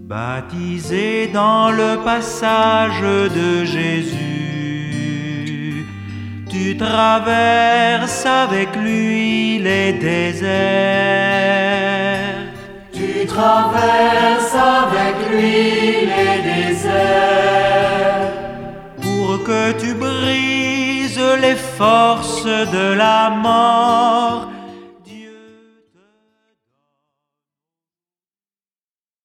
Baptisé dans le passage de Jésus, tu traverses avec lui les déserts. Tu traverses avec lui les déserts. Pour que tu brises les forces de la mort